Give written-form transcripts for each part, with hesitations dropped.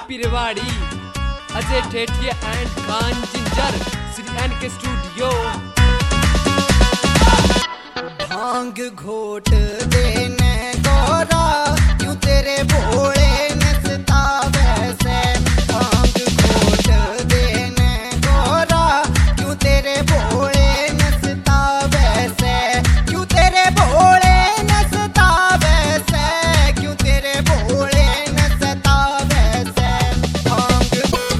पिरवाड़ी, Ajay Thethiya and Khan ginger, Shri N K studio. भांग घोट देने गोरा क्यों तेरे भोले नचता वैसे। भांग घोट देने गोरा क्यों तेरे भोले नचता वैसे। क्यों तेरे भोले नचता वैसे। क्यों तेरे भोले नचता वैसे। भांग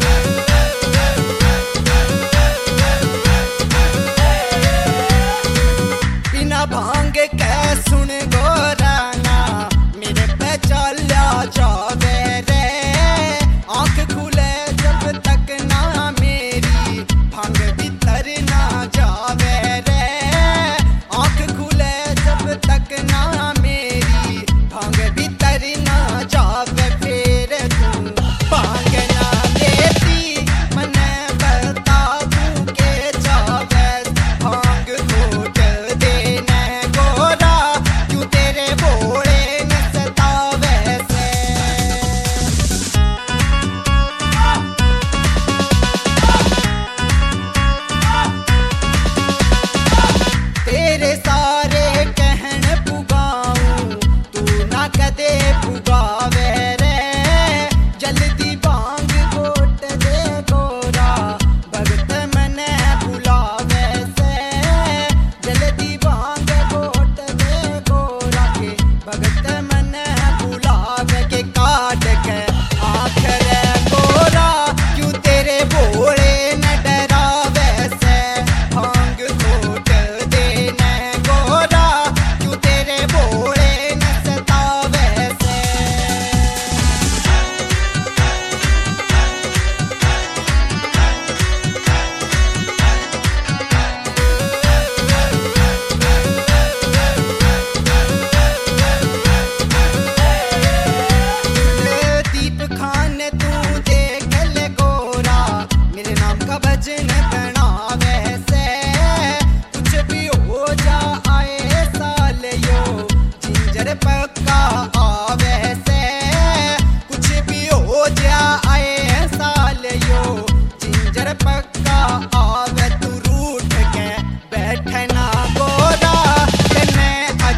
बिना भांग के सुन गोराना मेरे पे चला जावे रे। आंख खुले जब तक ना मेरी भांग भीतर ना जावे रे। आंख खुले जब तक ना मेरी भांग भीतर ना जावे। फिर तू भांग ना लेती मने बता तू के जावे। भांग घोट देने गोरा क्यों तेरे भोले नचता वैसे। तेरे सारे कहन पुगाऊं तू ना कदे पुगावे रे। जल्दी भांग घोट दे गोरा भगत मने बुलावे से। जल्दी भांग घोट दे गोरा के भगत मने बुलावे के। काट के आखिर गोरा क्यों तेरे भोले न डरावे से। भांग घोट देने गोरा क्यों तेरे भोले नचता वैसे। दीप खान तू देख ले गोरा मेरे नाम का भजन बनावे से। कुछ भी हो जा आए साल यो जिंजर पक्का आवे से। कुछ भी हो जा आए साल यो जिंजर पक्का